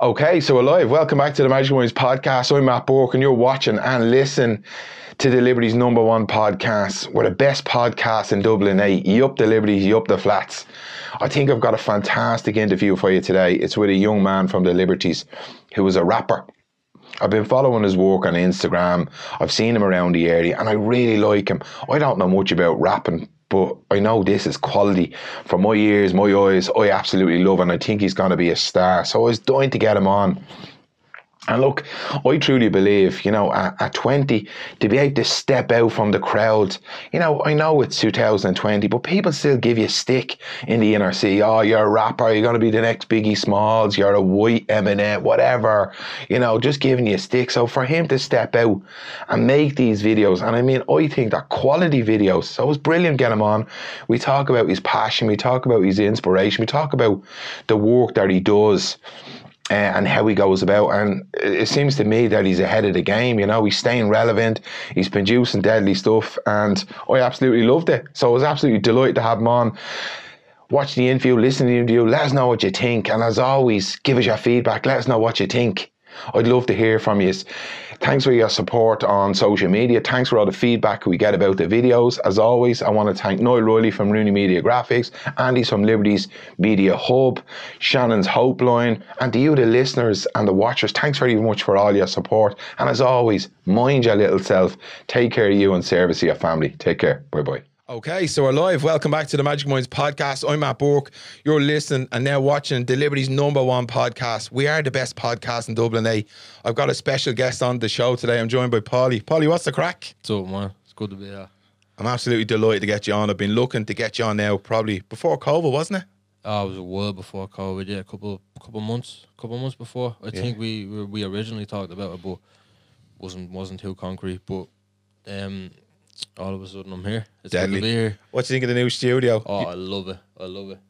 Okay, so we're live. Welcome back to the Magic Minds podcast. I'm Matt Burke, and you're watching and listening to the Liberty's #1 podcast. We're the best podcast in Dublin, eh? You up the Liberties, you up the flats. I think I've got a fantastic interview for you today. It's with a young man from the Liberties who was a rapper. I've been following his work on Instagram. I've seen him around the area, and I really like him. I don't know much about rapping, but I know this is quality. For my ears, my eyes, I absolutely love him, and I think he's going to be a star. So I was dying to get him on. And look, I truly believe, at 20, to be able to step out from the crowd, I know it's 2020, but people still give you a stick in the inner city. Oh, you're a rapper, you're going to be the next Biggie Smalls, you're a white Eminem, whatever, just giving you a stick. So for him to step out and make these videos, and I mean, I think they're quality videos. So it was brilliant getting him on. We talk about his passion, we talk about his inspiration, we talk about the work that he does. And how he goes about, and it seems to me that he's ahead of the game. He's staying relevant, he's producing deadly stuff, and I absolutely loved it. So I was absolutely delighted to have him on. Watch the interview, listen to the interview, let us know what you think, and as always, give us your feedback, let us know what you think. I'd love to hear from you. Thanks for your support on social media. Thanks for all the feedback we get about the videos. As always, I want to thank Noel Riley from Rooney Media Graphics, Andy's from Liberty's Media Hub, Shannon's Hope Line, and to you, the listeners and the watchers, thanks very much for all your support. And as always, mind your little self. Take care of you and service of your family. Take care. Bye-bye. Okay, so we're live. Welcome back to the Magic Minds podcast. I'm Matt Burke. You're listening and now watching the Liberty's #1 podcast. We are the best podcast in Dublin, eh? I've got a special guest on the show today. I'm joined by Paulie. Paulie, what's the crack? What's up, man? It's good to be here. I'm absolutely delighted to get you on. I've been looking to get you on now probably before COVID, wasn't it? It was a while before COVID, yeah, a couple months before. I think we originally talked about it, but wasn't too concrete. But all of a sudden I'm here. It's Deadly. good to be here. What do you think of the new studio? Oh, I love it. I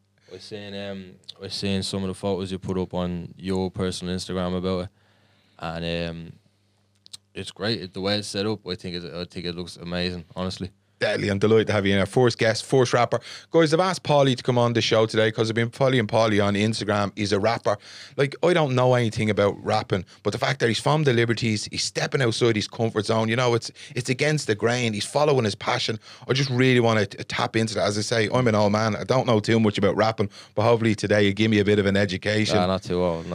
was seeing some of the photos you put up on your personal Instagram about it, and it's great. The way it's set up, I think it looks amazing, honestly. Deadly. I'm delighted to have you in. Our first guest, first rapper. Guys, I've asked Paulie to come on the show today because I've been following Paulie on Instagram. He's a rapper. Like, I don't know anything about rapping, but the fact that he's from the Liberties, he's stepping outside his comfort zone, it's against the grain. He's following his passion. I just really want to tap into that. As I say, I'm an old man. I don't know too much about rapping, but hopefully today you give me a bit of an education. Nah, not too old.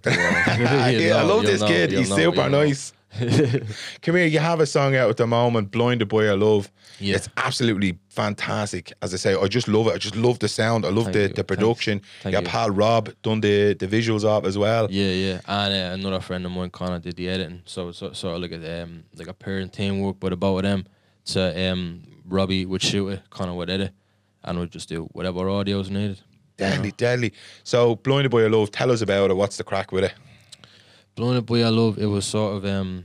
I love this kid. He's super nice. Come here, you have a song out at the moment, Blinded by Your Love. Yeah. It's absolutely fantastic. As I say, I just love it. I just love the sound. I love the production. Thank Your you. pal Rob done the visuals of as well. Yeah. And another friend of mine, Connor, did the editing. So sort of like a parent teamwork, but about them. So Robbie would shoot it, Connor would edit, and we'd just do whatever audio's needed. Deadly. So Blinded by Your Love, tell us about it. What's the crack with it? Blinded by Your Love, it was sort of,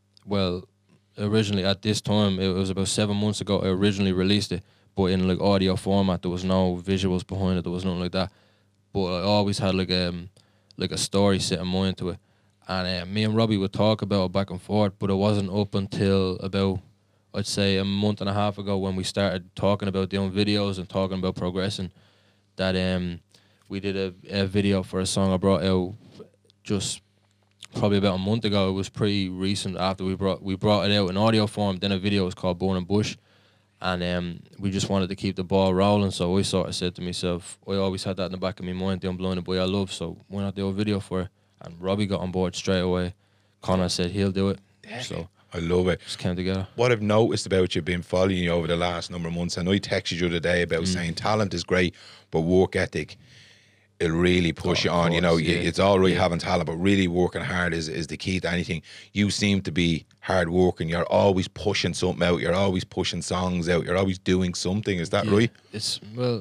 originally at this time, it was about 7 months ago, I originally released it, but in like audio format, there was no visuals behind it, there was nothing like that. But I always had like a story set in mind to it. And me and Robbie would talk about it back and forth, but it wasn't up until about, I'd say, a month and a half ago when we started talking about doing videos and talking about progressing, that we did a video for a song I brought out just probably about a month ago. It was pretty recent after we brought it out in audio form. Then a video was called Burning Bush, and we just wanted to keep the ball rolling. So I sort of said to myself, I always had that in the back of my mind, doing Blinded by Your Love, so why not do a video for it? And Robbie got on board straight away. Connor said he'll do it. So I love it. just came together. What I've noticed about you, been following you over the last number of months, and I texted you the other day about saying talent is great, but work ethic, it'll really push you on. Course, It's all right having talent, but really working hard is the key to anything. You seem to be hard working. You're always pushing something out. You're always pushing songs out. You're always doing something. Is that right? It's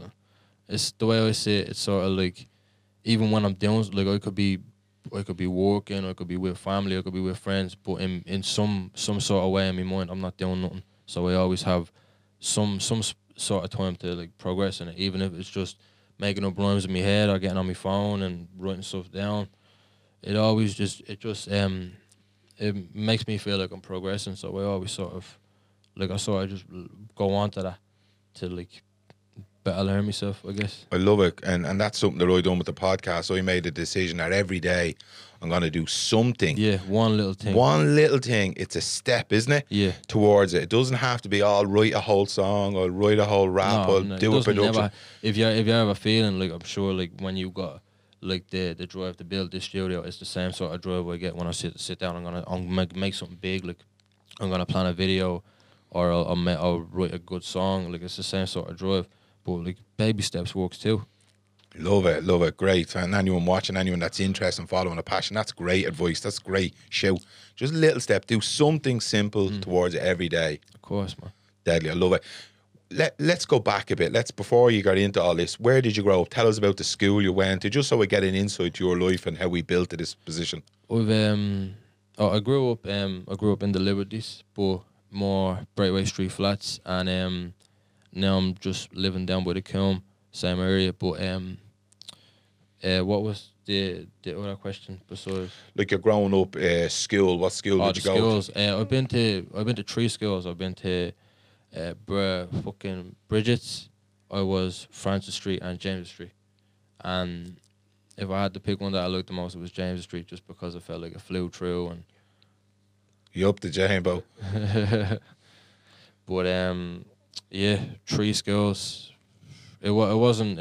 the way I see it. It's sort of like, even when I'm doing, like, I could be working, I could be with family, I could be with friends, but in some sort of way in my mind, I'm not doing nothing. So I always have some sort of time to like progress in it, even if it's just making up rhymes in my head or getting on my phone and writing stuff down. It makes me feel like I'm progressing. So I always sort of just go on to that, to like better learn myself, I guess. I love it, and that's something that I done with the podcast. So I made a decision that every day I'm going to do something. Yeah, one little thing. One little thing. It's a step, isn't it? Yeah. Towards it. It doesn't have to be all write a whole song or write a whole rap or it do a doesn't production. if you have a feeling, like, I'm sure, like, when you got like the drive to build this studio, it's the same sort of drive I get when I sit down. I'm gonna make something big. Like, I'm gonna plan a video, or I'll write a good song. Like, it's the same sort of drive. But, like, baby steps works too. Love it, great. And anyone watching, anyone that's interested in following a passion, that's great advice. That's great. Shout. Just a little step. Do something simple towards it every day. Of course, man. Deadly. I love it. Let's go back a bit. Before you got into all this, where did you grow up? Tell us about the school you went to, just so we get an insight to your life and how we built to this position. I grew up in the Liberties, but more Brightway Street flats, and now I'm just living down by the Coombe, same area. But what was the other question besides? Like, you're growing up, school. What school did you go to? I've been to 3 schools. I've been to Bridget's. I was Francis Street and James Street, and if I had to pick one that I liked the most, it was James Street, just because I felt like it flew through. And you up the Jambo? But yeah, 3 schools. It wasn't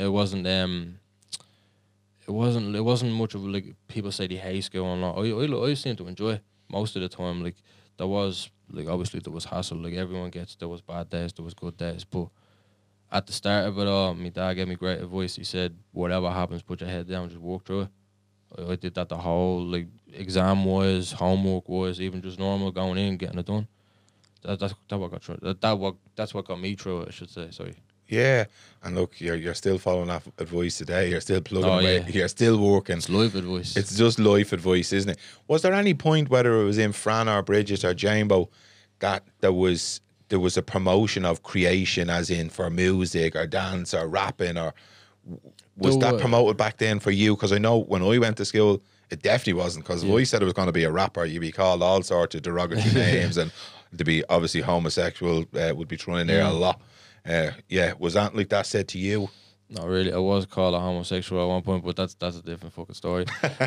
much of, like, people say they hate school and all. I seem to enjoy it most of the time. Like, there was, like, obviously there was hassle. Like, everyone gets, there was bad days, there was good days. But at the start of it all, my dad gave me great advice. He said, whatever happens, put your head down, just walk through it. I did that the whole, like, exam wise, homework wise, even just normal going in and getting it done. That's what got through. That's what got me through it, I should say. Sorry. Yeah, and look, you're still following that advice today. You're still plugging away. Yeah. You're still working. It's life advice. It's just life advice, isn't it? Was there any point, whether it was in Fran or Bridget or Jambo, that there was a promotion of creation, as in for music or dance or rapping, or was that promoted back then for you? Because I know when I went to school, it definitely wasn't. Because if I said I was going to be a rapper, you'd be called all sorts of derogatory names, and to be obviously homosexual would be thrown in there a lot. Was that like that said to you? Not really. I was called a homosexual at one point, but that's a different fucking story.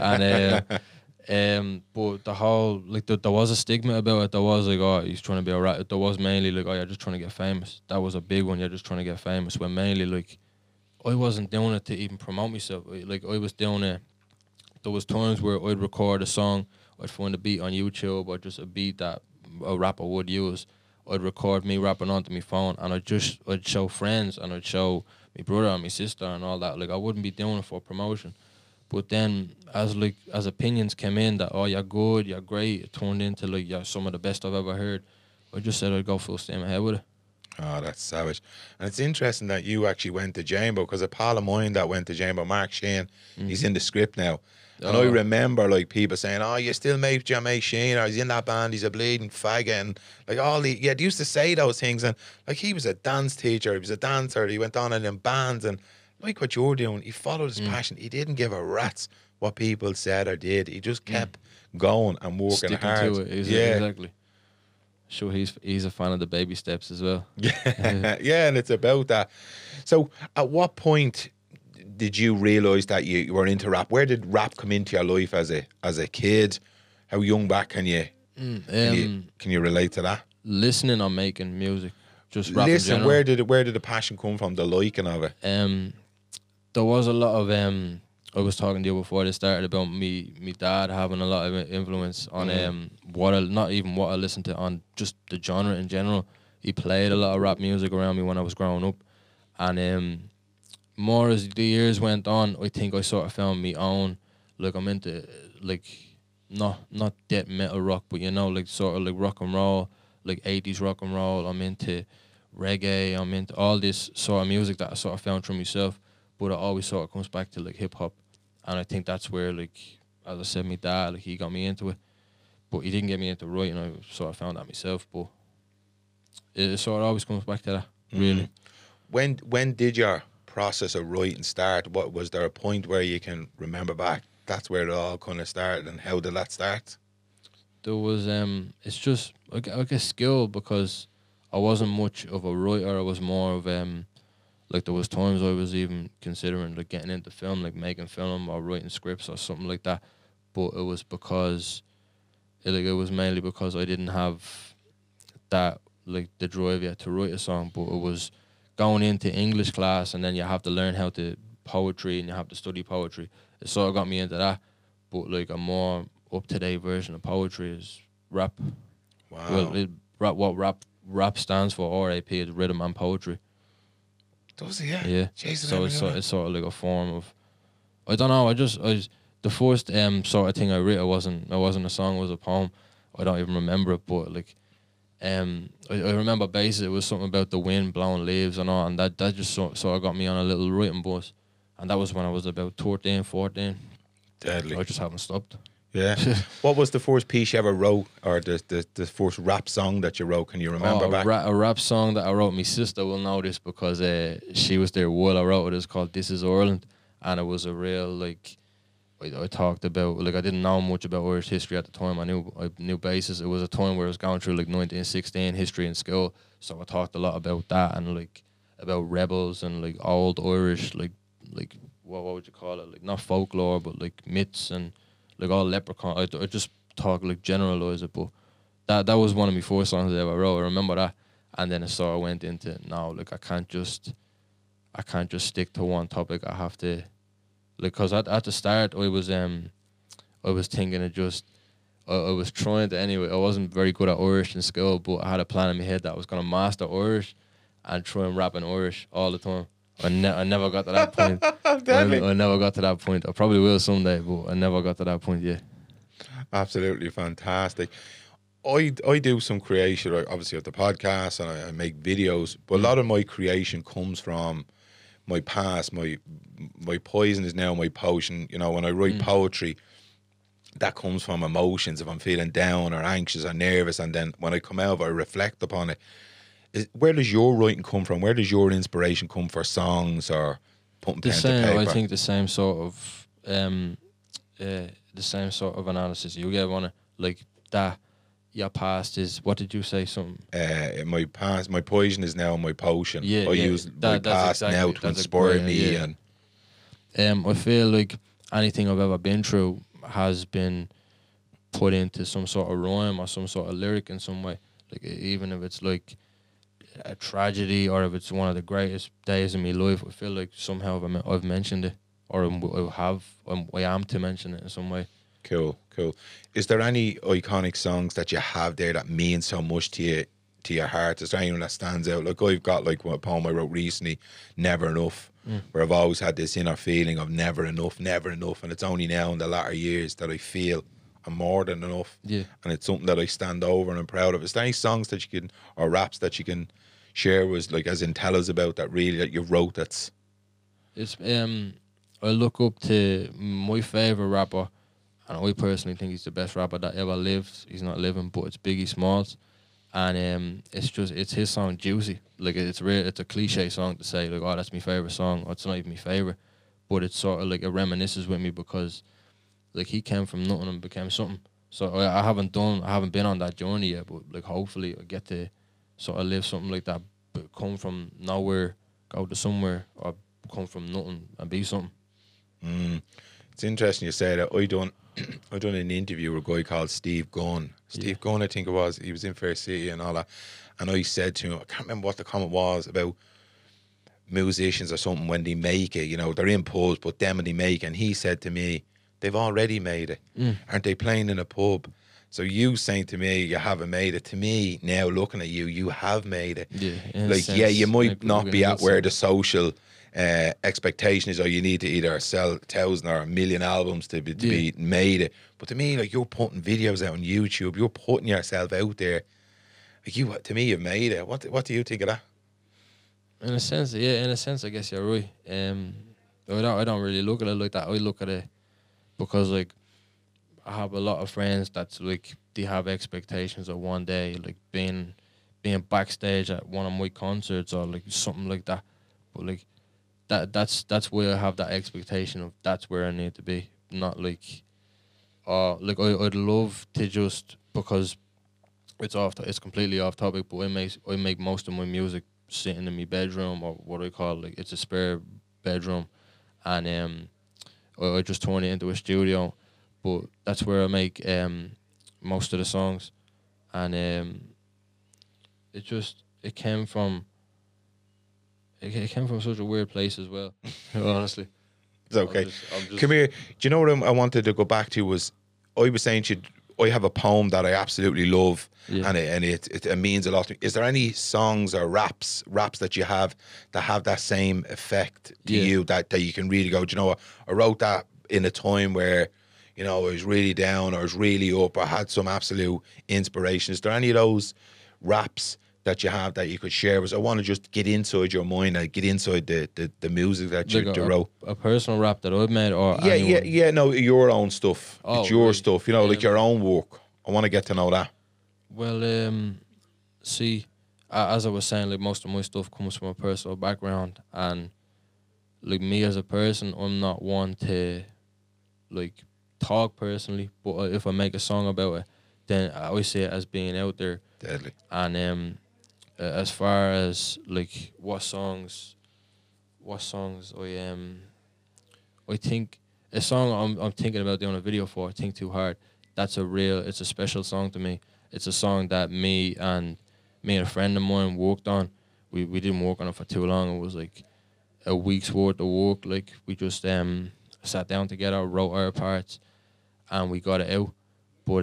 And but the whole, like, there was a stigma about it. There was like, oh, he's trying to be a rapper. There was mainly like, oh, you're just trying to get famous. That was a big one. You're just trying to get famous. When mainly, like, I wasn't doing it to even promote myself. Like, I was doing it. There was times where I'd record a song, I'd find a beat on YouTube, or just a beat that a rapper would use. I'd record me rapping onto my phone, and I'd show friends, and I'd show my brother and my sister and all that. Like, I wouldn't be doing it for promotion. But then as opinions came in that, oh, you're good, you're great, it turned into, like, you're some of the best I've ever heard. I just said I'd go full steam ahead with it. Oh, that's savage. And it's interesting that you actually went to Jambo, because a pal of mine that went to Jambo, Mark Shane, he's in the script now. And I remember, like, people saying, oh, you still mate your mate Shane, or he's in that band, he's a bleeding faggot, and, like, they used to say those things. And, like, he was a dance teacher, he was a dancer, he went on in bands, and like what you're doing, he followed his passion. He didn't give a rat's what people said or did. He just kept going and working Sticking hard. to it, exactly. Sure, he's a fan of the baby steps as well. Yeah, and it's about that. So, at what point did you realise that you were into rap? Where did rap come into your life as a kid? How young back can you relate to that? Listening or making music, just rap in general. Where did the passion come from? The liking of it. There was a lot of I was talking to you before this started about me dad having a lot of influence on not even what I listened to, on just the genre in general. He played a lot of rap music around me when I was growing up, and more as the years went on, I think I sort of found my own. Like, I'm into, like, not death metal rock, but, you know, like, sort of like rock and roll, like 80s rock and roll. I'm into reggae. I'm into all this sort of music that I sort of found through myself, but it always sort of comes back to, like, hip hop. And I think that's where, like, as I said, my dad, like, he got me into it, but he didn't get me into writing. I sort of found that myself, but it sort of always comes back to that, really. When did your process of writing start? What was there a point where you can remember back? That's where it all kind of started, and how did that start? There was it's just I guess skill, because I wasn't much of a writer. I was more of Like there was times I was even considering like getting into film, like making film or writing scripts or something like that. But it was because it was mainly because I didn't have that like the drive yet to write a song. But it was going into English class and then you have to learn how to poetry and you have to study poetry. It sort of got me into that. But like a more up to date version of poetry is rap. Wow. Well, rap stands for RAP is rhythm and poetry. Does it? Yeah. Yeah. Jesus, So it's sort of like a form of, I don't know. I just the first sort of thing I wrote, it wasn't a song, it was a poem. I don't even remember it, but like I remember basically it was something about the wind blowing leaves and all, and that just sort of got me on a little writing bus, and that was when I was about 13, 14. Deadly. I just haven't stopped. Yeah. What was the first piece you ever wrote, or the first rap song that you wrote? Can you remember back? A rap song that I wrote. My sister will know this because she was there while I wrote it. It's called "This Is Ireland," and it was a real like. I talked about like I didn't know much about Irish history at the time. I knew basis. It was a time where I was going through like 1916 history in school, so I talked a lot about that and like about rebels and like old Irish like what would you call it, like not folklore but like myths and like all leprechaun. I just talk like generalize it, but that was one of my first songs I ever wrote. I remember that, and then it sort of went into now like I can't just stick to one topic. I have to. Like, cause at the start I was thinking of just I was trying to anyway. I wasn't very good at Irish in school, but I had a plan in my head that I was gonna master Irish and try and rap in Irish all the time. I never got to that point. I never got to that point. I probably will someday, but I never got to that point yet. Absolutely fantastic. I do some creation, obviously at the podcast, and I make videos, but a lot of my creation comes from my past. My poison is now my potion. You know, when I write poetry, that comes from emotions. If I'm feeling down or anxious or nervous, and then when I come out, I reflect upon it. Where does your writing come from? Where does your inspiration come for songs or putting pen to paper? I think the same sort of analysis you gave on it, like that. Your past is, what did you say? Something. My poison is now my potion. Yeah, I use my past now to inspire me. Yeah. And I feel like anything I've ever been through has been put into some sort of rhyme or some sort of lyric in some way. Like even if it's like a tragedy or if it's one of the greatest days of my life, I feel like somehow I've mentioned it, or I am to mention it in some way. Cool. Is there any iconic songs that you have there that mean so much to you, to your heart? Is there anyone that stands out? Like I've got like a poem I wrote recently, "Never Enough," where I've always had this inner feeling of never enough, and it's only now in the latter years that I feel I'm more than enough. Yeah. And it's something that I stand over and I'm proud of. Is there any songs that you can, or raps that you can share with, like, as in tell us about that you wrote that's... It's I look up to my favourite rapper, and I personally think he's the best rapper that ever lived. He's not living, but it's Biggie Smalls, and it's his song "Juicy." Like it's a cliche song to say like, oh, that's my favourite song. Or it's not even my favourite, but it's sort of like it reminisces with me because like he came from nothing and became something. So I haven't been on that journey yet, but like hopefully I get to sort of live something like that, but come from nowhere, go to somewhere, or come from nothing and be something. It's interesting you say that. I done an interview with a guy called Steve Gunn. Steve Gunn, I think it was. He was in Fair City and all that. And I said to him, I can't remember what the comment was about musicians or something when they make it. You know, they're in pubs, but then when they make it. And he said to me, they've already made it. Aren't they playing in a pub? So you saying to me you haven't made it, to me now looking at you, you have made it. Yeah, like yeah, you might not be at where the social expectation is, or you need to either sell 1,000 or 1,000,000 albums to be made it. But to me, like, you're putting videos out on YouTube, you're putting yourself out there. Like to me, you've made it. What do you think of that? In a sense, I guess you're right. I don't really look at it like that. I look at it because like I have a lot of friends that's like they have expectations of one day like being backstage at one of my concerts or like something like that. But like that's where I have that expectation of that's where I need to be. Not like like I'd love to just, because it's completely off topic, but I make most of my music sitting in my bedroom, or what I call, like, it's a spare bedroom, and I just turn it into a studio. But that's where I make most of the songs, and it came from such a weird place as well. Honestly, It's okay. I'm just Come here. Do you know what I wanted to go back to was, I was saying to you, I have a poem that I absolutely love, Yeah. and it means a lot to me. Is there any songs or raps that you have that same effect to Yeah. you, that you can really go, do you know what, I wrote that in a time where, you know, I was really down, or I was really up, or had some absolute inspiration? Is there any of those raps that you have that you could share with us? I want to just get inside your mind and get inside the music that you like wrote. a personal rap that I've made, or Yeah, anyone. yeah, no, your own stuff. Oh, it's your really? stuff, you know, like your own work. I want to get to know that. Well, see, as I was saying, like, most of my stuff comes from a personal background, and like, me as a person, I'm not one to like talk personally, but if I make a song about it, then I always see it as being out there. Deadly. And as far as like what songs I think a song I'm thinking about doing a video for, Think Too Hard. It's a special song to me. It's a song that me and a friend of mine worked on. We didn't work on it for too long. It was like a week's worth of work. Like, we just sat down together, wrote our parts, and we got it out. But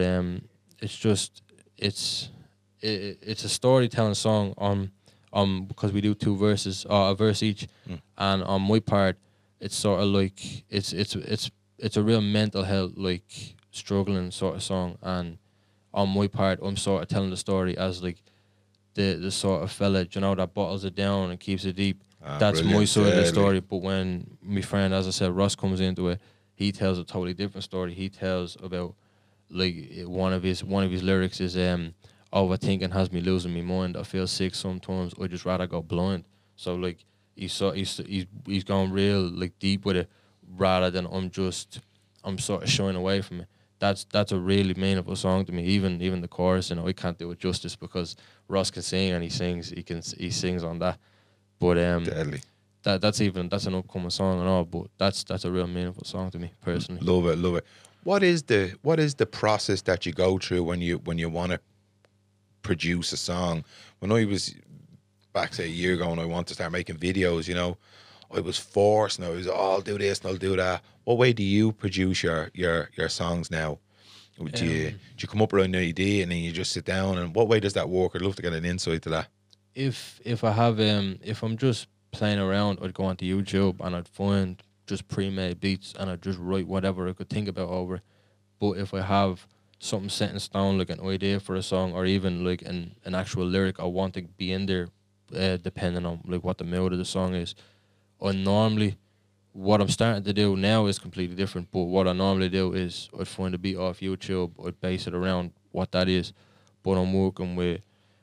it's a storytelling song because we do two verses, a verse each, and on my part, it's sort of like it's a real mental health, like, struggling sort of song, and on my part, I'm sort of telling the story as like the sort of fella, you know, that bottles it down and keeps it deep. That's my Brilliant. side of the Deadly. story. But when my friend, as I said, Ross, comes into it, he tells a totally different story. He tells about, like, one of his lyrics is overthinking has me losing my mind. I feel sick sometimes. I just rather go blind. So, like, he's going real, like, deep with it, rather than I'm sort of shying away from it. That's a really meaningful song to me. Even the chorus, you know, I can't do it justice because Ross can sing, and he sings on that. But Deadly. that's an upcoming song and all. But that's a real meaningful song to me personally. Love it. What is the process that you go through when you want to produce a song? When I was back, say, a year ago, and I wanted to start making videos, you know, I was forced, and I was, I'll do this and I'll do that. What way do you produce your songs now? Do you come up with an idea and then you just sit down, and what way does that work? I'd love to get an insight to that. If I have if I'm just playing around, I'd go onto YouTube and I'd find just pre-made beats, and I'd just write whatever I could think about over it. But if I have something set in stone, like an idea for a song, or even like an actual lyric I want to be in there, depending on like what the mood of the song is, I normally, what I'm starting to do now is completely different. But what I normally do is I'd find a beat off YouTube, I'd base it around what that is. But I'm working with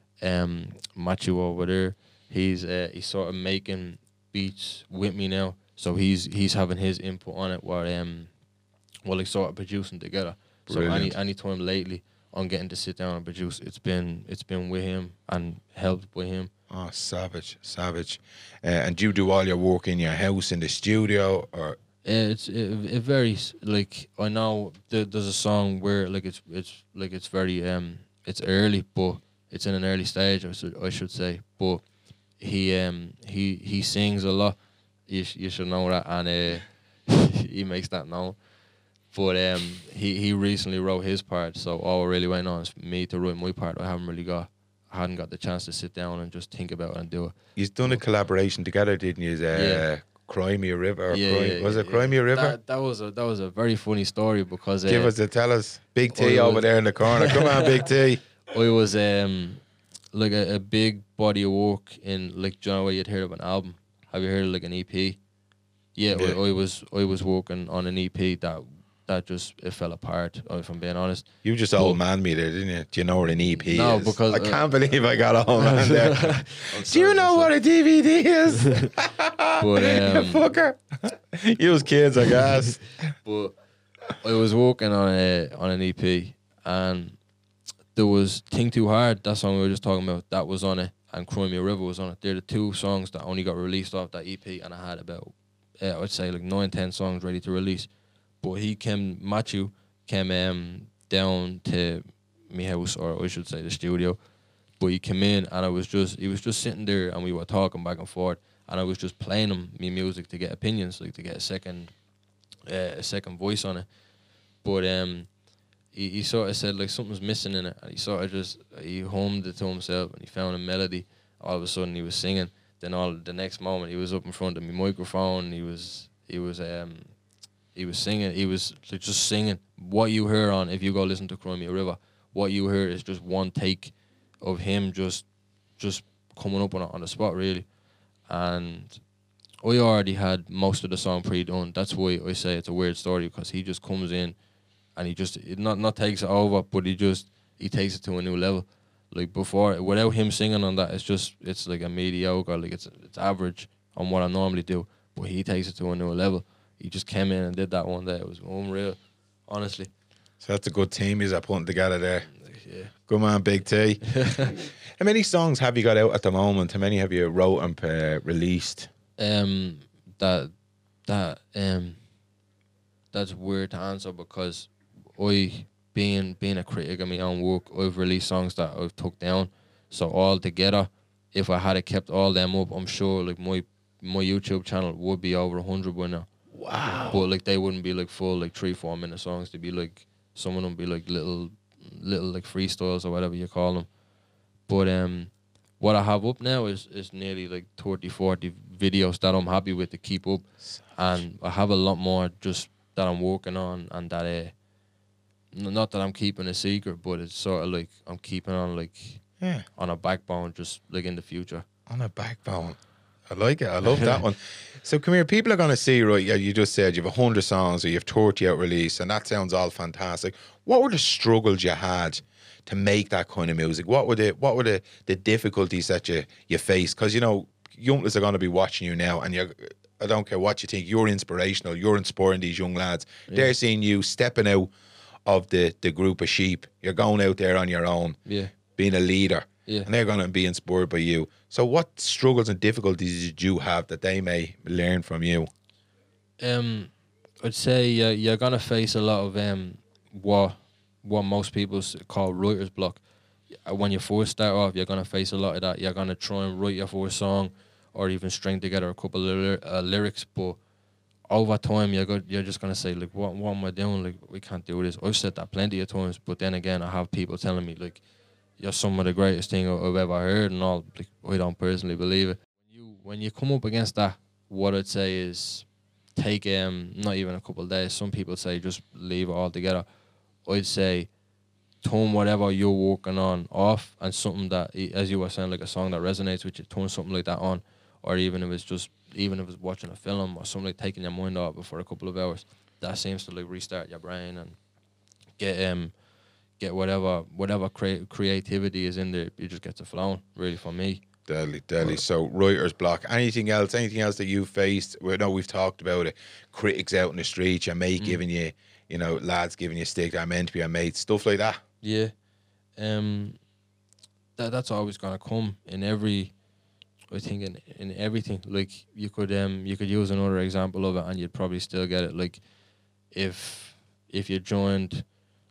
Matthew over there. He's sort of making beats with me now, so he's having his input on it while like sort of producing together. Brilliant. So any time lately I'm getting to sit down and produce, it's been with him and helped by him. Oh, savage. And do you do all your work in your house, in the studio, or? It varies. Like, I know there's a song where like it's very it's early, but it's in an early stage, I should say. But he sings a lot. You should know that, and he makes that known. But he recently wrote his part, so all we're really waiting on is me to write my part. I hadn't got the chance to sit down and just think about it and do it. You've done a collaboration together, didn't you? Yeah. Cry Me a River. Was it Cry Me a River? That was a very funny story because Tell us. Big T over there in the corner. Come on, Big T. I was like a big body of work in, like, do you know where you'd hear of an album? Have you heard of like an EP? Yeah. I was working on an EP that just, it fell apart, if I'm being honest. You just old man me there, didn't you? Do you know what an EP No, is? because I can't believe I got a old man there. Do you know what a DVD is? But You fucker. Use kids, I guess. but I was working on an EP, and there was Think Too Hard, that song we were just talking about, that was on it, and Cry Me a River was on it. They're the two songs that only got released off that EP, and I had about, I'd say like 9-10 songs ready to release. But Matthew came down to my house, or I should say the studio. But he came in, and he was just sitting there, and we were talking back and forth, and I was just playing him me music to get opinions, like to get a second voice on it. But he sort of said like something's missing in it, and he sort of he hummed it to himself, and he found a melody. All of a sudden he was singing. Then the next moment he was up in front of my microphone. He was singing. He was like, just singing. What you hear on, if you go listen to Cry Me a River, what you hear is just one take of him just coming up on the spot, really. And I already had most of the song pre-done. That's why I say it's a weird story, because he just comes in and he just not takes it over, but he takes it to a new level. Like before, without him singing on that, it's like a mediocre, like it's average on what I normally do. But he takes it to a new level. He just came in and did that one day. It was unreal, honestly. So that's a good team he's putting together there. Yeah. Good man, Big T. How many songs have you got out at the moment? How many have you wrote and released? That's weird to answer, because I, being a critic of my own work, I've released songs that I've took down. So all together, if I had kept all them up, I'm sure like my YouTube channel would be over 100 by now. Wow. But like they wouldn't be like full like 3-4 minute songs. They'd be like, some of them be like little like freestyles or whatever you call them. But what I have up now is nearly like 30-40 videos that I'm happy with to keep up. And I have a lot more just that I'm working on, and that not that I'm keeping a secret, but it's sort of like I'm keeping on like on a backbone, just like in the future. On a backbone. I like it. I love that one. So come here, people are going to see, right, yeah, you just said you have 100 songs or you have 30 out released, and that sounds all fantastic. What were the struggles you had to make that kind of music? What were the difficulties that you faced? Because, you know, youngsters are going to be watching you now, and I don't care what you think, you're inspirational, you're inspiring these young lads. Yeah. They're seeing you stepping out of the group of sheep. You're going out there on your own, being a leader. Yeah. And they're going to be inspired by you. So what struggles and difficulties did you have that they may learn from you? I'd say you're going to face a lot of what most people call writer's block. When you first start off, you're going to face a lot of that. You're going to try and write your first song, or even string together a couple of lyrics. But over time, you're just going to say, like, what am I doing? Like, we can't do this. I've said that plenty of times. But then again, I have people telling me, like, you're some of the greatest thing I've ever heard, and all. Like, I don't personally believe it. When you come up against that, what I'd say is take not even a couple of days. Some people say just leave it all together. I'd say turn whatever you're working on off, and something that, as you were saying, like a song that resonates with you, turn something like that on. Or even if it's watching a film or something, like taking your mind off it for a couple of hours, that seems to like restart your brain and get whatever creativity is in there, you just get to flowing, really, for me. Deadly. So writer's block. Anything else that you faced? We know we've talked about it. Critics out in the street, your mate giving you, you know, lads giving you stick, I meant to be your mate, stuff like that. Yeah. That's always gonna come in every, I think in everything. Like you could use another example of it and you'd probably still get it. Like if you joined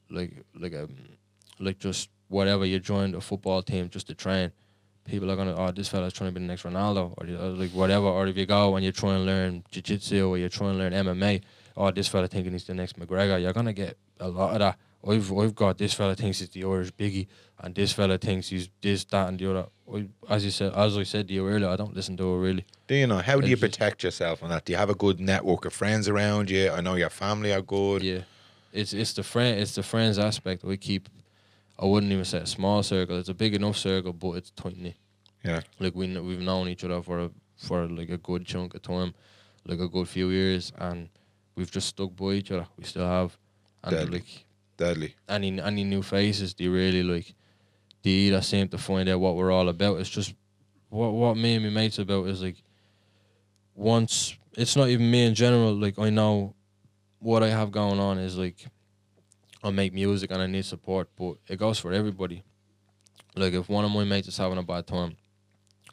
like just whatever, you joined a football team just to train, people are gonna, oh, this fella's trying to be the next Ronaldo, or like whatever. Or if you go and you try and learn jiu-jitsu, or you try and learn MMA, oh, this fella thinking he's the next McGregor. You're gonna get a lot of that. I've got this fella thinks he's the Irish Biggie, and this fella thinks he's this, that, and the other. As I said to you earlier, I don't listen to it really. Do you know, how do you protect yourself on that? Do you have a good network of friends around you? I know your family are good. Yeah, it's the friends aspect. I wouldn't even say a small circle. It's a big enough circle, but it's tiny. Yeah, like we've known each other for like a good chunk of time, like a good few years, and we've just stuck by each other. We still have, and deadly. Any new faces, they either seem to find out what we're all about. It's just what me and my mates about is like, once it's not even me in general. Like I know what I have going on is like, I make music and I need support, but it goes for everybody. Like if one of my mates is having a bad time,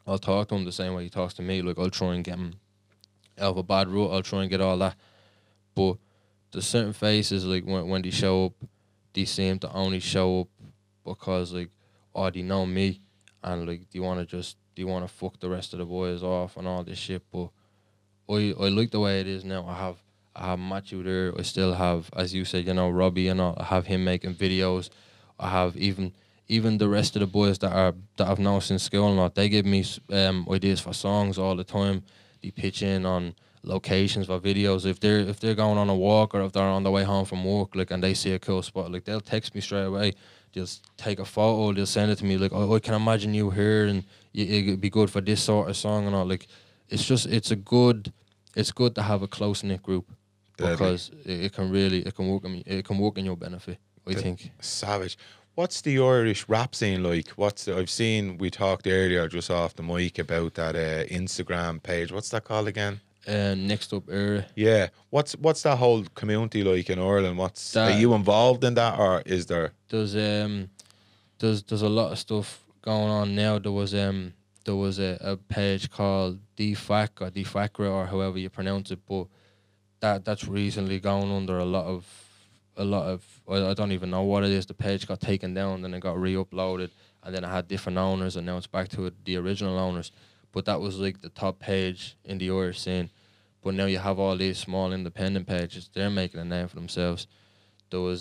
I'll talk to him the same way he talks to me. Like, I'll try and get him out of a bad rut. I'll try and get all that. But there's certain faces, like, when they show up, they seem to only show up because, like, oh, they know me, and, like, they want to fuck the rest of the boys off and all this shit. But I like the way it is now. I have Matthew there. I still have, as you said, Robbie and all. I have him making videos. I have even the rest of the boys that I've known since school and all. They give me ideas for songs all the time. They pitch in on locations for videos. If they're going on a walk or if they're on the way home from work, like, and they see a cool spot, like, they'll text me straight away. They'll take a photo. They'll send it to me. Like, oh, I can imagine you here, and it'd be good for this sort of song and all. Like, it's good to have a close knit group, because it can work in your benefit. I think. Savage. What's the Irish rap scene like? I've seen, we talked earlier just off the mic about that Instagram page. What's that called again? Next Up Era. Yeah. What's that whole community like in Ireland? Are you involved in that, or is there? There's a lot of stuff going on now. There was a page called DFAC or DFACRA or however you pronounce it, but that's recently gone under a lot of I don't even know what it is. The page got taken down, then it got re-uploaded, and then it had different owners, and now it's back to the original owners. But that was like the top page in the Irish scene. But now you have all these small independent pages. They're making a name for themselves. There's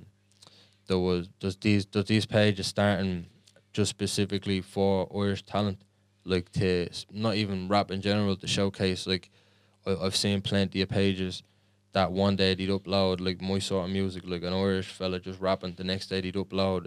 these pages starting just specifically for Irish talent, like, to not even rap in general, to showcase. Like, I've seen plenty of pages that one day they'd upload, like, my sort of music, like an Irish fella just rapping. The next day they'd upload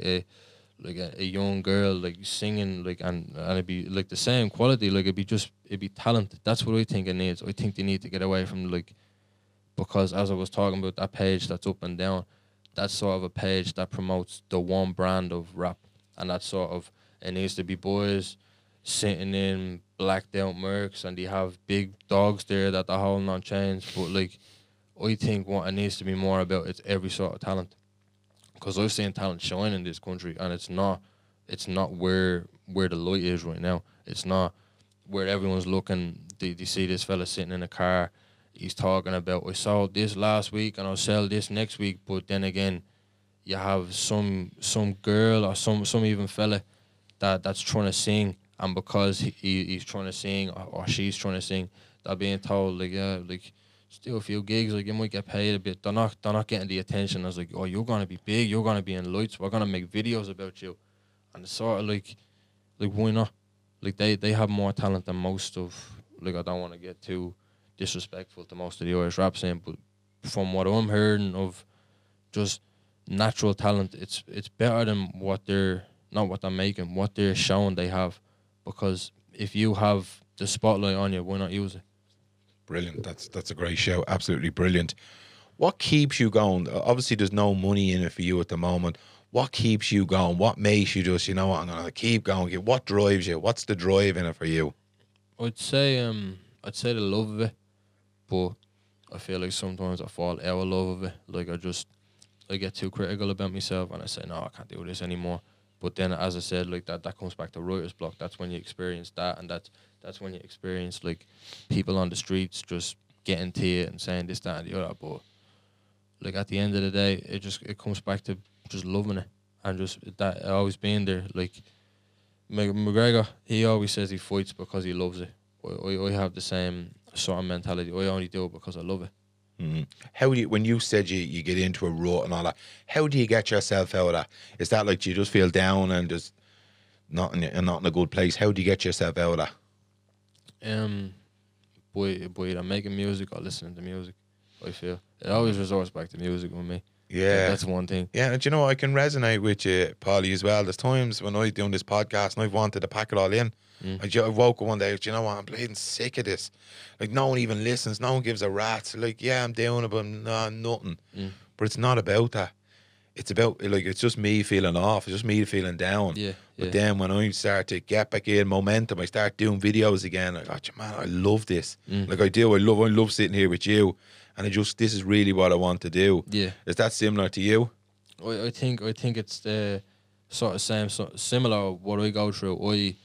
a young girl, like, singing, like, and it'd be like the same quality. Like, it'd be talent. That's what I think it needs. I think they need to get away from, like, because as I was talking about that page that's up and down, that's sort of a page that promotes the one brand of rap, and that's sort of, it needs to be boys sitting in blacked out Mercs, and they have big dogs there that they're holding on chains. But, like, I think what it needs to be more about is every sort of talent, because I've seen talent shine in this country, and it's not where the light is right now. It's not where everyone's looking. They see this fella sitting in a car, he's talking about, I sold this last week and I'll sell this next week. But then again, you have some girl or some even fella that's trying to sing, and because he's trying to sing or she's trying to sing, they're being told, like, yeah, like, still a few gigs, like, you might get paid a bit. They're not getting the attention as, like, oh, you're gonna be big, you're gonna be in lights, we're gonna make videos about you. And it's sort of like why not? Like, they have more talent than most of, like, I don't want to get too disrespectful to most of the Irish rap scene, but from what I'm hearing of just natural talent, it's better than what they're making, what they're showing they have. Because if you have the spotlight on you, why not use it? Brilliant. That's a great show. Absolutely brilliant. What keeps you going? Obviously, there's no money in it for you at the moment. What keeps you going? What makes you just, I'm going to keep going? What drives you? What's the drive in it for you? I'd say the love of it, but I feel like sometimes I fall out of love of it. Like, I get too critical about myself, and I say, no, I can't do this anymore. But then, as I said, like, that comes back to writer's block. That's when you experience that, and that's when you experience, like, people on the streets just getting to you and saying this, that, and the other. But, like, at the end of the day, it comes back to just loving it, and just that always being there. Like, McGregor, he always says he fights because he loves it. I have the same sort of mentality. I only do it because I love it. Mm-hmm. How do you, when you said you get into a rut and all that, how do you get yourself out of that? Is that like you just feel down and just not in a good place? How do you get yourself out of that? By either making music or listening to music. I feel it always resorts back to music with me. Yeah, that's one thing. Yeah, and I can resonate with you, Paulie, as well. There's times when I'm doing this podcast and I've wanted to pack it all in. I woke up one day, you know what, I'm bleeding sick of this. Like, no one even listens, no one gives a rat's. Like, yeah, I'm doing it, but nothing. But it's not about that. It's about, like, it's just me feeling off. It's just me feeling down. Yeah. But then when I start to get back in momentum, I start doing videos again. I got, man, I love this. Like, I do. I love sitting here with you. And this is really what I want to do. Yeah. Is that similar to you? I think it's the sort of similar what I go through.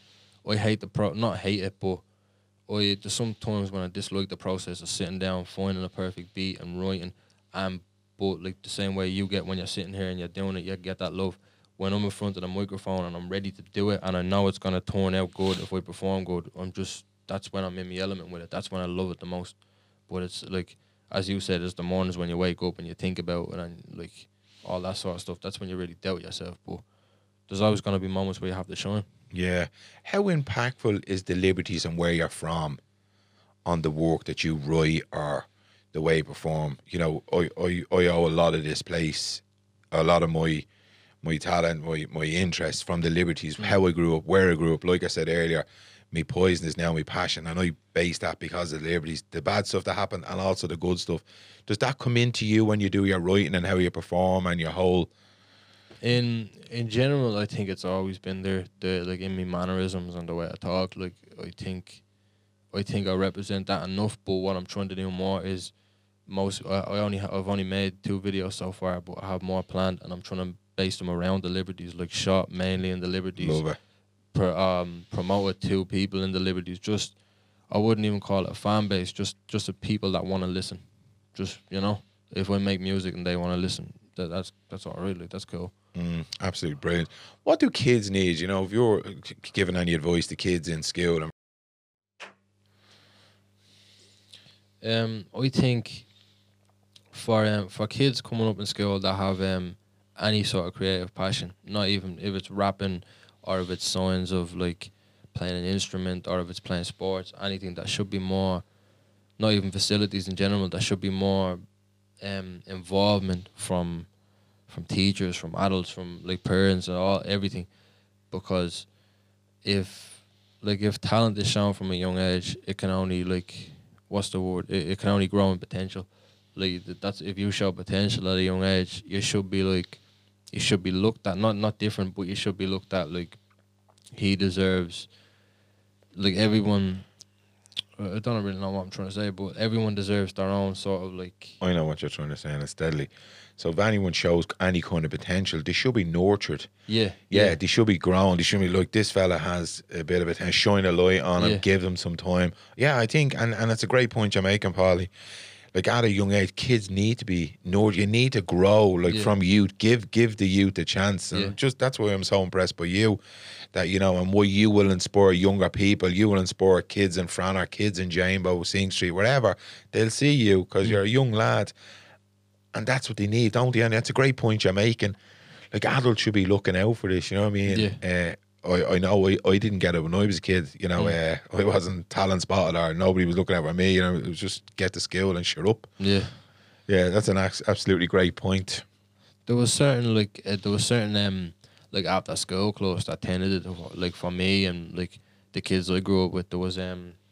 I hate not hate it, but there's sometimes when I dislike the process of sitting down, finding a perfect beat and writing, but like the same way you get when you're sitting here and you're doing it, you get that love. When I'm in front of the microphone and I'm ready to do it and I know it's gonna turn out good if I perform good, that's when I'm in my element with it. That's when I love it the most. But it's like, as you said, it's the mornings when you wake up and you think about it and like all that sort of stuff. That's when you really doubt yourself. But there's always gonna be moments where you have to shine. Yeah. How impactful is the Liberties and where you're from on the work that you write or the way you perform? You know, I owe a lot of this place, a lot of my talent, my interest from the Liberties, how I grew up, where I grew up. Like I said earlier, me poison is now my passion, and I base that because of the Liberties, the bad stuff that happened and also the good stuff. Does that come into you when you do your writing and how you perform and your whole... In general, I think it's always been there. Like in my mannerisms and the way I talk. Like I think I represent that enough. But what I'm trying to do more is I've only made 2 videos so far, but I have more planned, and I'm trying to base them around the Liberties. Like shot mainly in the Liberties. Love it. Promoted 2 people in the Liberties. Just I wouldn't even call it a fan base. Just the people that want to listen. Just if I make music and they want to listen, that's all right. Like that's cool. Absolutely brilliant. What do kids need? If you're giving any advice to kids in school, I think for kids coming up in school that have any sort of creative passion, not even if it's rapping or if it's signs of like playing an instrument or if it's playing sports, anything, that should be more, not even facilities in general, there should be more involvement from teachers, from adults, from like parents and everything, because if talent is shown from a young age, it can only it can only grow in potential. Like that's if you show potential at a young age, you should be looked at not different, but you should be looked at like he deserves. Like everyone, I don't really know what I'm trying to say, but everyone deserves their own sort of like. I know what you're trying to say, and it's deadly. So if anyone shows any kind of potential, they should be nurtured. Yeah. They should be grown. They should be like, this fella has a bit of potential, shine a light on him, give them some time. Yeah, I think, and it's a great point you're making, Paulie. Like at a young age, kids need to be nurtured. You need to grow from youth. Give the youth a chance. And just that's why I'm so impressed by you, that and why you will inspire younger people. You will inspire kids in Franner, kids in Jambo, Sing Street, wherever. They'll see you because you're a young lad. And that's what they need, don't they? And that's a great point you're making. Like adults should be looking out for this, you know what I mean? Yeah. I know I didn't get it when I was a kid, I wasn't talent spotted or nobody was looking out for me, it was just get the skill and shut up. Yeah. Yeah, that's an absolutely great point. There was certain after school clubs that tended it, like for me and like the kids I grew up with. There was I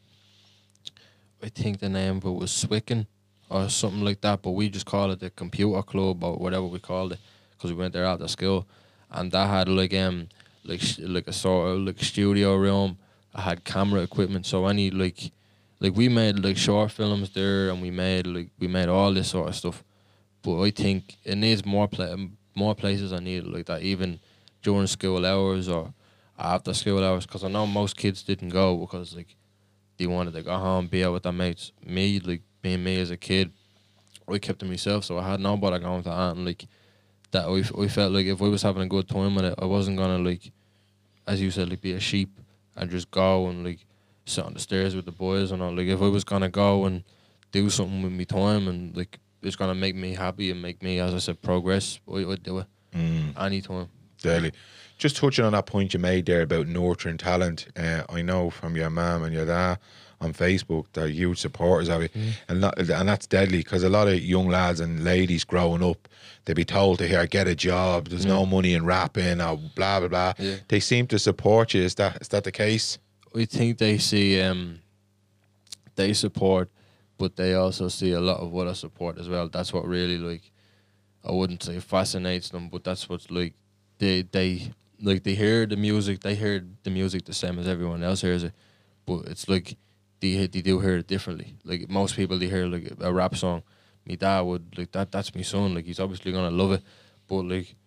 think the name of it was Swicken or something like that, but we just called it the computer club or whatever we called it because we went there after school, and that had like a sort of like studio room. I had camera equipment, so any like we made like short films there, and we made all this sort of stuff. But I think it needs more places. I need like that, even during school hours or after school hours, because I know most kids didn't go because like they wanted to go home, be out with their mates. Me, like being me as a kid, I kept to myself, so I had nobody going to that, and like that I felt like if I was having a good time with it, I wasn't gonna like, as you said, like be a sheep and just go and like sit on the stairs with the boys and all. Like if I was gonna go and do something with me time and like it's gonna make me happy and make me, as I said, progress, I'd do it anytime. Daily. Just touching on that point you made there about nurturing talent, I know from your mum and your dad on Facebook they're huge supporters of it, and that's deadly, because a lot of young lads and ladies growing up, they be told to here, get a job, there's no money in rapping or blah blah blah. They seem to support you. Is that the case? I think they see they support, but they also see a lot of other support as well. That's what really, like, I wouldn't say fascinates them, but that's what's like they hear the music, the same as everyone else hears it, but it's like they do hear it differently. Like most people, they hear like a rap song. My dad would like that's my son. Like he's obviously gonna love it, but like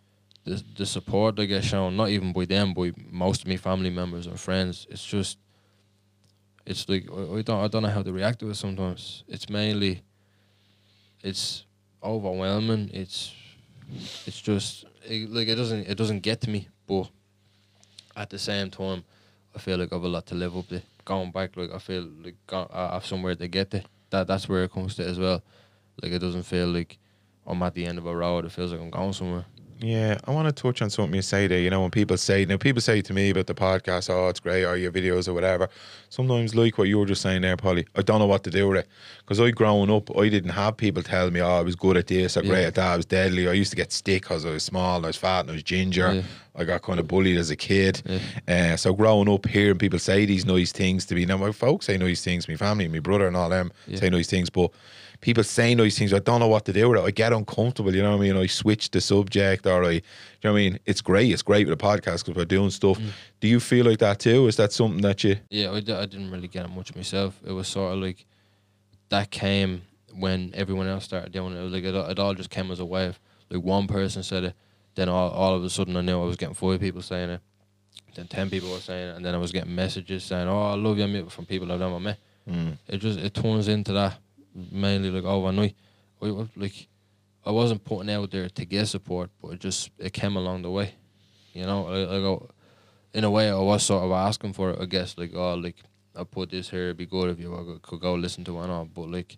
the support I get shown, not even by them, by most of my family members or friends. It's just, it's like I don't know how to react to it sometimes. It's mainly, it's overwhelming. It's just it doesn't get to me, but at the same time, I feel like I've a lot to live up to. Going back, like I feel like I have somewhere to get to. That's where it comes to as well. Like it doesn't feel like I'm at the end of a road. It feels like I'm going somewhere. Yeah, I want to touch on something you say there. You know, when people say to me about the podcast, oh, it's great, or your videos or whatever. Sometimes, like what you were just saying there, Polly, I don't know what to do with it. Because growing up, I didn't have people tell me, oh, I was good at this, or great at that, I was deadly. I used to get stick because I was small, and I was fat, and I was ginger. Yeah. I got kind of bullied as a kid. Yeah. So growing up, hearing people say these nice things to me. Now, my folks say nice things, my family, my brother and all them say nice things, but people say nice things, I don't know what to do with it. I get uncomfortable, you know what I mean? I switch the subject, or you know what I mean? It's great with a podcast because we're doing stuff. Do you feel like that too? Is that something that you... Yeah, I didn't really get it much myself. It was sort of like, that came when everyone else started doing it. It was like, it all just came as a wave. Like one person said it, then all of a sudden I knew I was getting 5 people saying it, then 10 people were saying it, and then I was getting messages saying, oh, I love you, from people I've never met. It turns into that. Mainly like overnight. I wasn't putting out there to get support, but it came along the way. You know, in a way I was sort of asking for it, I guess, like, oh, like, I put this here, it'd be good if you could go listen to it and all, but like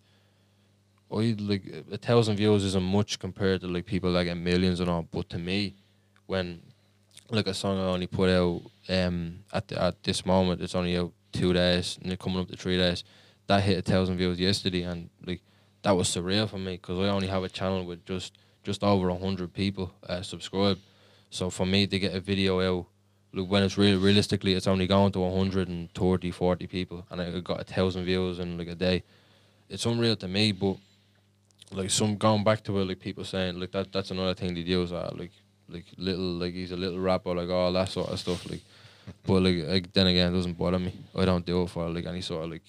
1,000 views isn't much compared to like people that get millions and all, but to me, when like a song I only put out at this moment, it's only out 2 days and it's coming up to 3 days, that hit 1,000 views yesterday, and like that was surreal for me because I only have a channel with just over 100 people subscribed. So for me to get a video out, look, when it's realistically, it's only going to 130, 40 people, and I got 1,000 views in like a day. It's unreal to me, but like some going back to it, like people saying like that's another thing they do is like he's a little rapper, like all that sort of stuff, like. But like then again, it doesn't bother me. I don't do it for like any sort of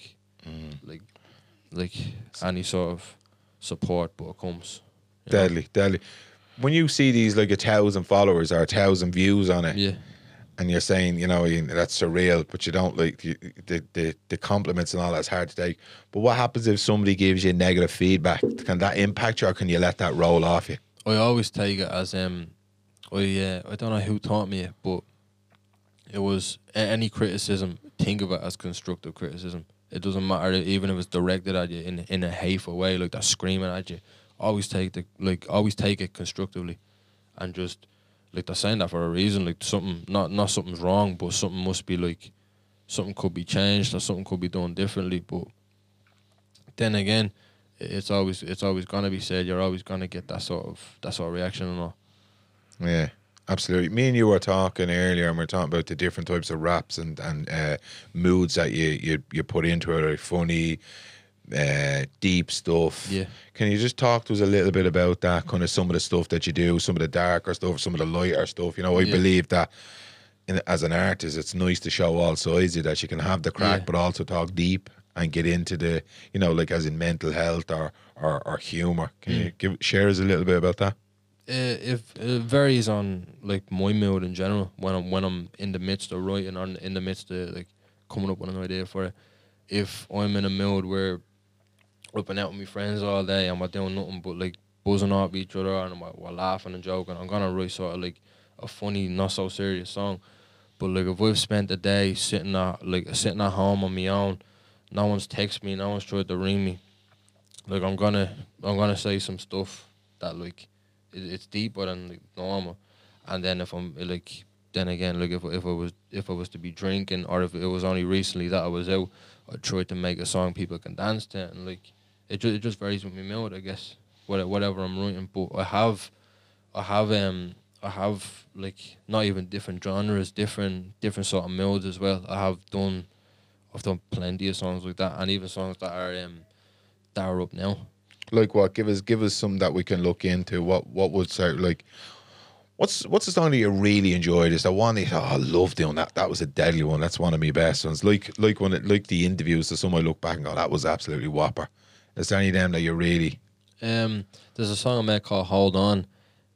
like any sort of support, but it comes. Deadly. When you see these like 1,000 followers or 1,000 views on it, yeah, and you're saying, you know, that's surreal, but you don't like the compliments and all that's hard to take. But what happens if somebody gives you negative feedback? Can that impact you, or can you let that roll off you? I always take it as I don't know who taught me it, but it was any criticism, think of it as constructive criticism. It doesn't matter even if it's directed at you in a hateful way, like they're screaming at you. Always take it constructively, and just like they're saying that for a reason. Like something, not something's wrong, but something must be like something could be changed or something could be done differently. But then again, it's always gonna be said. You're always gonna get that sort of reaction and all. Yeah. Absolutely. Me and you were talking earlier, and we are talking about the different types of raps and moods that you put into it, like funny, deep stuff. Yeah. Can you just talk to us a little bit about that, kind of some of the stuff that you do, some of the darker stuff, some of the lighter stuff? You know, I believe that as an artist, it's nice to show all sides of that. You can have the crack, but also talk deep and get into the, you know, like as in mental health or humour. Can you share us a little bit about that? It varies on like my mood in general. When I'm in the midst of writing or in the midst of like coming up with an idea for it. If I'm in a mood where I've been out with my friends all day and we're doing nothing but like buzzing off each other and we're laughing and joking, I'm gonna write sort of like a funny, not so serious song. But like if I've spent the day sitting at home on my own, no one's texted me, no one's tried to ring me, like I'm gonna say some stuff that like it's deeper than like normal. And then if I'm like, then again, like if I was to be drinking, or if it was only recently that I was out, I'd try to make a song people can dance to, and like it just varies with my mood, I guess. Whatever I'm writing, but I have like not even different genres, different sort of moods as well. I've done plenty of songs like that, and even songs that are up now. Like what? Give us some that we can look into. What would start like? What's the song that you really enjoyed? Is that one that I love doing that? That was a deadly one. That's one of my best ones. Like the interviews. So some I look back and go, that was absolutely whopper. Is there any of them that you really? There's a song I made called "Hold On."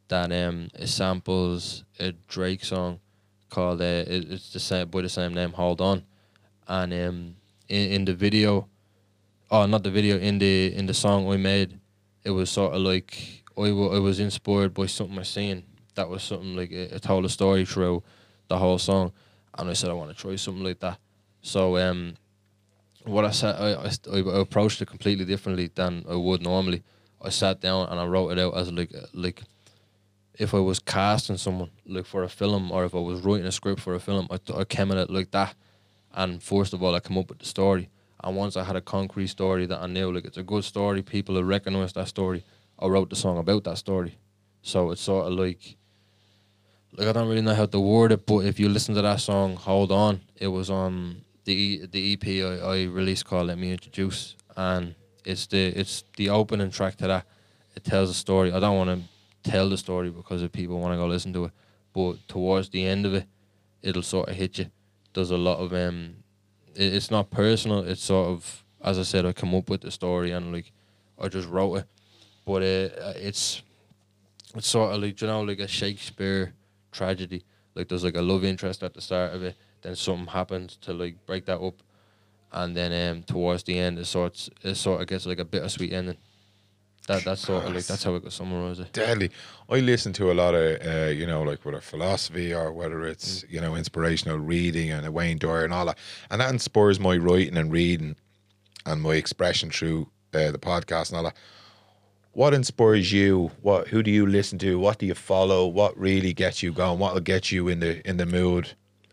that it samples a Drake song called it's the same by the same name, Hold On, and in the video, oh not the video, in the song I made, it was sort of like I was inspired by something I seen that was something like it told a story through the whole song, and I said I want to try something like that. So what I said, I approached it completely differently than I would normally. I sat down and I wrote it out as like if I was casting someone like for a film, or if I was writing a script for a film, I came at it like that. And first of all, I come up with the story. And once I had a concrete story that I knew, like it's a good story, people will recognise that story, I wrote the song about that story. So it's sort of like I don't really know how to word it, but if you listen to that song, Hold On, it was on the EP I released called Let Me Introduce, and it's the opening track to that. It tells a story. I don't want to tell the story because if people want to go listen to it, but towards the end of it, it'll sort of hit you. There's a lot of it's not personal. It's sort of, as I said, I come up with the story and like I just wrote it, but it's sort of like, you know, like a Shakespeare tragedy. Like there's like a love interest at the start of it, then something happens to like break that up, and then towards the end it sort of gets like a bittersweet ending. That's sort of like, that's how I could summarize it. Deadly. I listen to a lot of, you know, like whether philosophy or whether it's, you know, inspirational reading and Wayne Dyer and all that. And that inspires my writing and reading and my expression through the podcast and all that. What inspires you? Who do you listen to? What do you follow? What really gets you going? What will get you in the mood?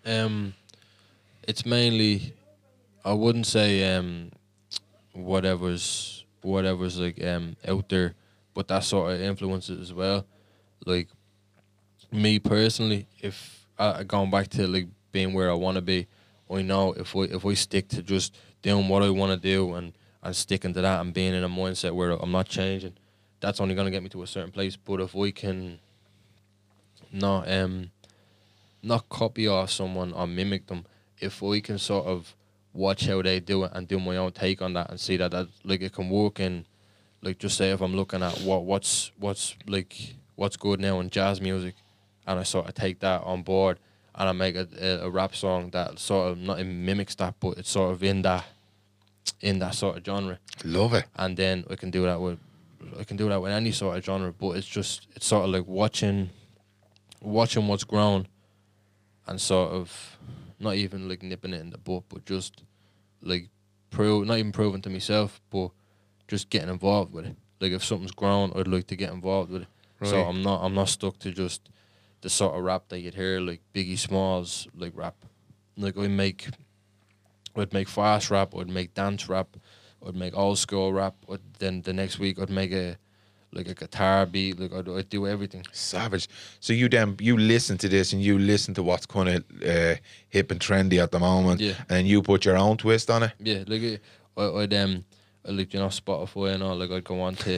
It's mainly, I wouldn't say whatever's like out there, but that sort of influences as well. Like me personally, if going back to like being where I want to be, I know if I stick to just doing what I want to do and sticking to that and being in a mindset where I'm not changing, that's only gonna get me to a certain place. But if we can not copy off someone or mimic them, if we can sort of watch how they do it and do my own take on that and see that like it can work in, like, just say if I'm looking at what's good now in jazz music, and I sort of take that on board and I make a rap song that sort of not mimics that, but it's sort of in that sort of genre. Love it. And then I can do that with any sort of genre, but it's sort of like watching what's grown and sort of not even like nipping it in the butt, but just like not even proving to myself, but just getting involved with it. Like if something's grown, I'd like to get involved with it. Right. So I'm not stuck to just the sort of rap that you'd hear like Biggie Smalls like rap. Like I'd make fast rap, I'd make dance rap, I'd make old school rap. Then the next week I'd make a guitar beat. Like I'd do everything. Savage. So you listen to this and you listen to what's kind of hip and trendy at the moment, yeah, and you put your own twist on it. Yeah, like I'd like, you know, Spotify and all. Like I'd go on to.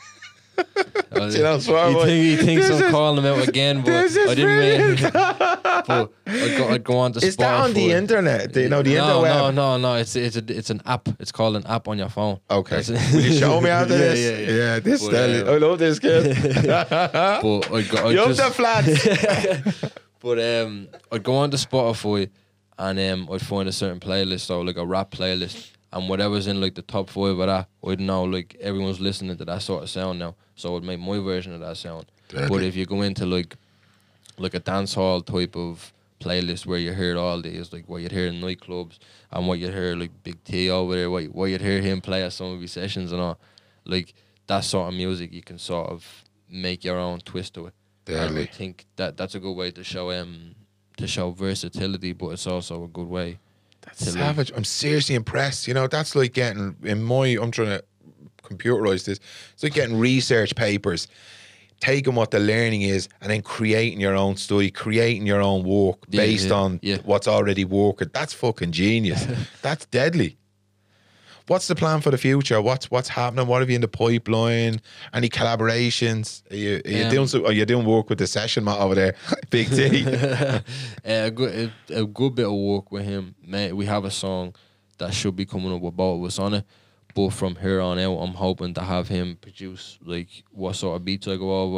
He thinks I'm calling him out again, but I didn't mean. But I'd go on to Spotify. Is that on the internet? Do you know the interweb? No. It's an app. It's called an app on your phone. Okay. Will you show me after this? Yeah. This I love this kid. But I'd up the flats. But I'd go on to Spotify and I'd find a certain playlist, or like a rap playlist. And whatever's in like the top 5 of that, I'd know like everyone's listening to that sort of sound now. So I'd make my version of that sound. Deadly. But if you go into like a dance hall type of playlist where you hear all these, like what you'd hear in nightclubs and what you'd hear like Big T over there, what you'd hear him play at some of his sessions and all, like that sort of music, you can sort of make your own twist to it. Deadly. And I think that's a good way to show versatility, but it's also a good way. That's savage. I'm seriously impressed. You know, that's like getting I'm trying to computerize this. It's like getting research papers, taking what the learning is, and then creating your own study, creating your own work based on what's already working. That's fucking genius. That's deadly. What's the plan for the future? What's happening? What have you in the pipeline? Any collaborations? Are you doing work with the session mat over there, Big T? A good bit of work with him, mate. We have a song that should be coming up with both of us on it. But from here on out, I'm hoping to have him produce like what sort of beats I go over,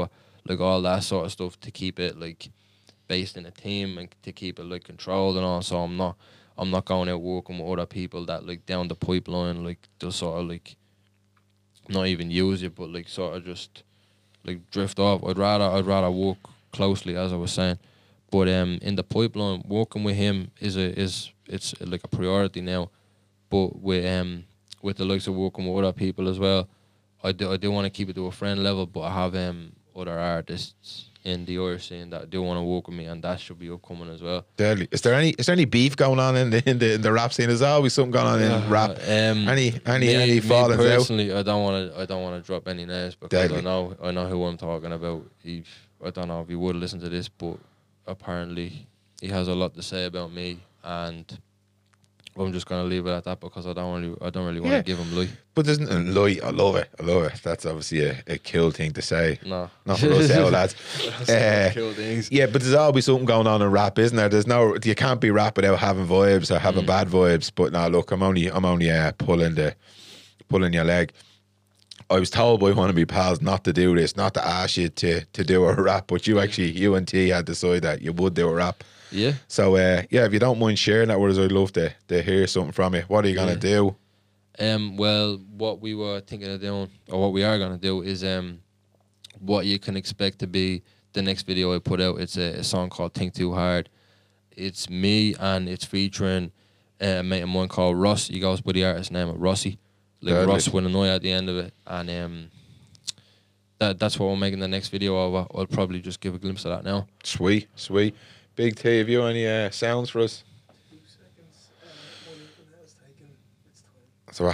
like all that sort of stuff to keep it like based in a team and to keep it like controlled and all. So I'm not going out working with other people that like down the pipeline like just sort of like not even use it, but like sort of just like drift off. I'd rather work closely, as I was saying. But in the pipeline, working with him is it's like a priority now. But with the likes of working with other people as well, I do want to keep it to a friend level. But I have other artists in the Irish scene that do want to work with me, and that should be upcoming as well. Deadly. Is there any beef going on in the rap scene? There's always something going on in rap. Any fallings out? Personally, I don't want to drop any names because Deadly. I know who I'm talking about. I don't know if he would listen to this, but apparently he has a lot to say about me, and I'm just gonna leave it at that because I don't really want to give him lie. But there's lie. I love it. That's obviously a cool thing to say. No, Not for us out, lads. Kill things. Yeah, but there's always something going on in rap, isn't there? You can't be rap without having vibes or having bad vibes. But now, look, I'm only pulling your leg. I was told by one of my pals not to do this, not to ask you to do a rap, but you and T had decided that you would do a rap. Yeah. So if you don't mind sharing that with us, I'd love to hear something from you. What are you gonna do? Well, what we were thinking of doing, or what we are gonna do, is what you can expect to be the next video I put out. It's a song called "Think Too Hard." It's me and it's featuring a mate of mine called Russ. He goes by the artist name of Rossi, like Deadly. Russ with an I at the end of it, and that's what we're making the next video of. I'll probably just give a glimpse of that now. Sweet. Big T, have you any sounds for us? 2 seconds. One internet is taken its time. So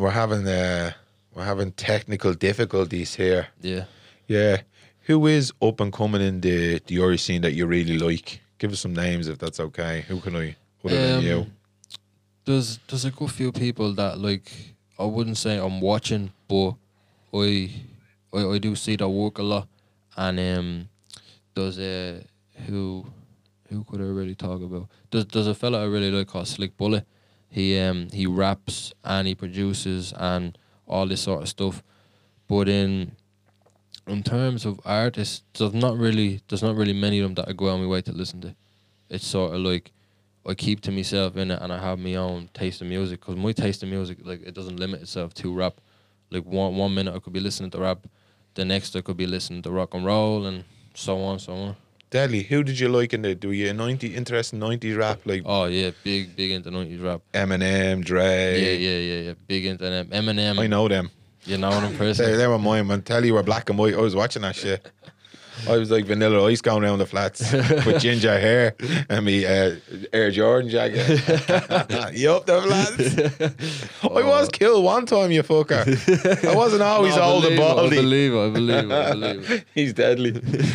we're having technical difficulties here. Yeah. Yeah. Who is up and coming in the Irish scene that you really like? Give us some names if that's okay. Who can I other than you? There's a good few people that like I wouldn't say I'm watching, but I do see their work a lot, and there's who could I really talk about? There's a fella I really like called Slick Bullet. He raps and he produces and all this sort of stuff, but in terms of artists, there's not really many of them that I go out my way to listen to. It's sort of like I keep to myself in it, and I have my own taste of music. Because my taste of music, like, it doesn't limit itself to rap. Like one minute I could be listening to rap, the next I could be listening to rock and roll, and so on. Deadly. Who did you like in the? Do you interested in 90s rap like? Oh yeah, big into 90s rap. Eminem, Dre. Yeah. Big into them. Eminem. I know them. You know them personally. They were mine. Man, tell you were black and white. I was watching that shit. I was like Vanilla Ice going around the flats with ginger hair and me Air Jordan jacket. You up the flats? I was killed one time, you fucker. I wasn't always old and baldy. I believe it. He's deadly.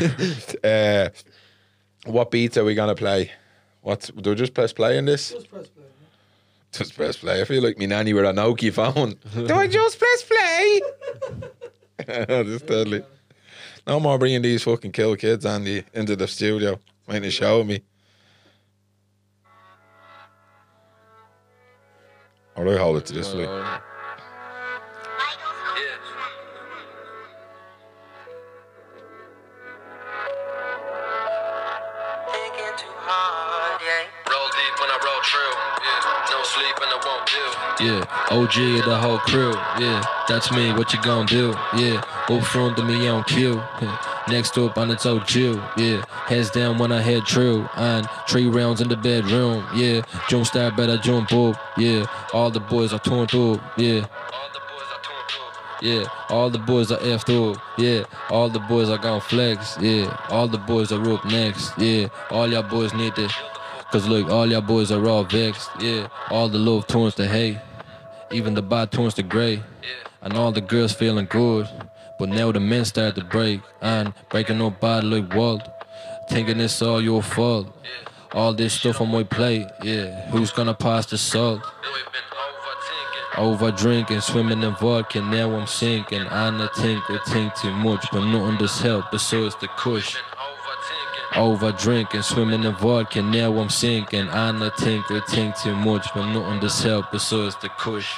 What beats are we gonna play? Do we just press play in this? Just press play. Just press play. I feel like me nanny with a Nokia phone. Do I just press play? That's deadly. No more bringing these fucking kill kids into the studio. Trying to show me. Or do I hold it to this way? Yeah, OG of the whole crew. Yeah, that's me. What you gon' do? Yeah, up front of me on cue. Yeah. Next up on its OG. Yeah, heads down when I head true. And 3 rounds in the bedroom. Yeah, jump start better jump up. Yeah, all the boys are turned up. Yeah. Yeah, all the boys are effed up. Yeah, all the boys are gon' flex. Yeah, all the boys are up next. Yeah, all y'all boys need to. Cause look, all y'all boys are all vexed. Yeah, all the love turns to hate. Even the bad turns to grey. And all the girls feeling good. But now the men start to break. And breaking up bad like Walt. Thinking it's all your fault. All this stuff on my plate. Yeah, who's gonna pass the salt? Over drinking, swimming in vodka, now I'm sinking. I not think too much, but nothing does help besides the kush. Over drinking, swimming in vodka, now I'm sinking. I not think too much, but nothing does help besides the kush.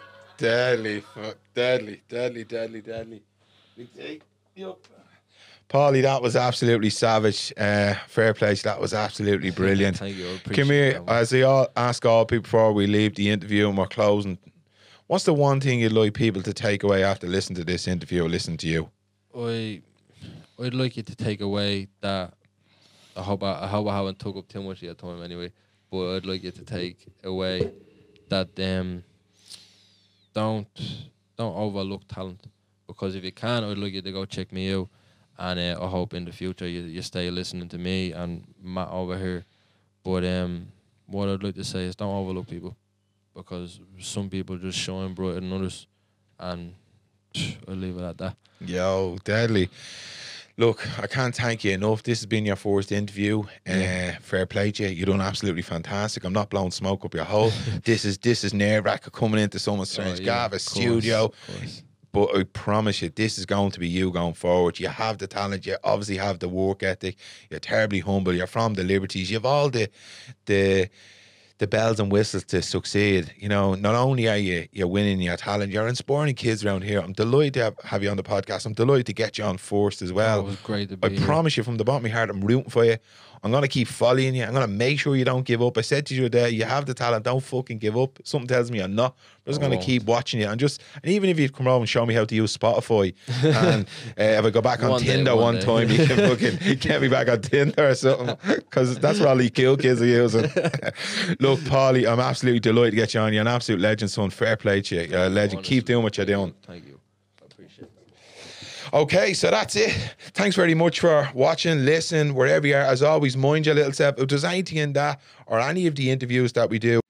Deadly. Paulie, that was absolutely savage. Fair play. That was absolutely brilliant. Thank you. I appreciate Come here, that, man. as I ask all people before we leave the interview and we're closing. What's the one thing you'd like people to take away after listening to this interview or listening to you? I'd like you to take away that. I hope I haven't took up too much of your time anyway. But I'd like you to take away that don't overlook talent, because if you can, I'd like you to go check me out, and I hope in the future you stay listening to me and Matt over here. But what I'd like to say is don't overlook people, because some people just shine brighter than others, and I'll leave it at that. Yo, deadly. Look, I can't thank you enough. This has been your first interview. Fair play to you. You're doing absolutely fantastic. I'm not blowing smoke up your hole. This is nerve-wracking coming into someone's strange Gava studio. Of course. But I promise you, this is going to be you going forward. You have the talent. You obviously have the work ethic. You're terribly humble. You're from the Liberties. You have all the bells and whistles to succeed. You know, not only are you're winning your talent, you're inspiring kids around here. I'm delighted to have you on the podcast. I'm delighted to get you on first as well. It was great to be I here. promise you from the bottom of my heart, I'm rooting for you. I'm going to keep following you. I'm going to make sure you don't give up. I said to you today, you have the talent. Don't fucking give up. Something tells me you're not. I'm just going to keep watching you. And even if you come over and show me how to use Spotify, and if I go back on Tinder one time, you can fucking get me back on Tinder or something, because that's what all these cool kids are using. Look, Paulie, I'm absolutely delighted to get you on. You're an absolute legend, son. Fair play to you. You're a legend. Keep doing what you're doing. Thank you. I appreciate that. Okay, so that's it. Thanks very much for watching, listening, wherever you are. As always, mind your little self. If there's anything in that or any of the interviews that we do